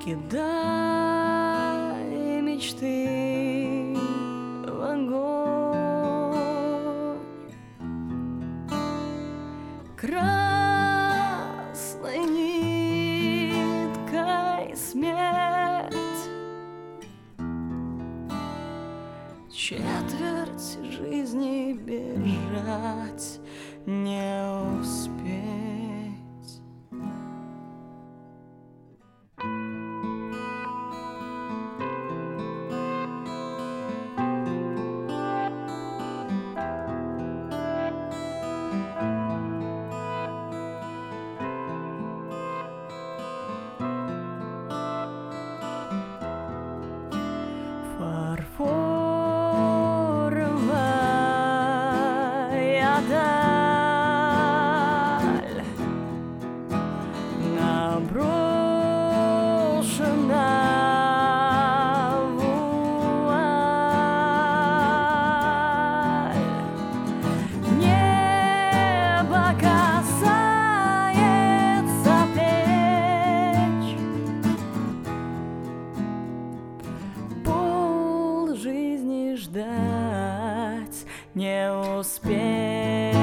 Кидай мечты в огонь красной ниткой смерть. Четверть жизни бежать не успеть. Фарфоровая даль наброшена вуаль. Небо касается плеч, пол жизни ждать не успеть.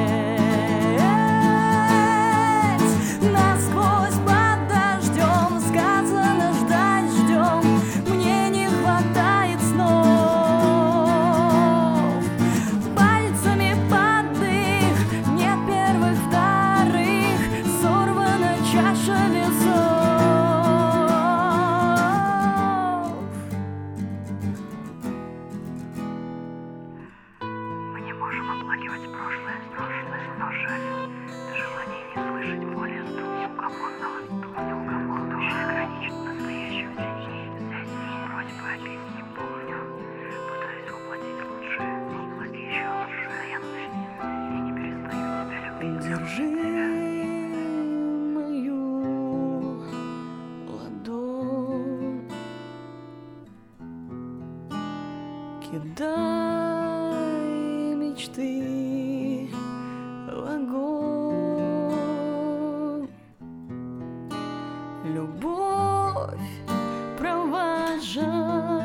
Насквозь под дождем сказано ждать ждем. Мне не хватает снов. Пальцами под их нет первых, вторых. Сорвана чаша весов. Мы не можем оплакивать прошлое, но жаль. До желания не слышать боли неугомонного, будущее граничит настоящим теней. Вроде бы опять не помню. Пытаюсь воплотить лучшее, еще лучше. Я не перестаю тебя любить. Держи мою ладонь, кидай мечты в огонь. Любовь провожай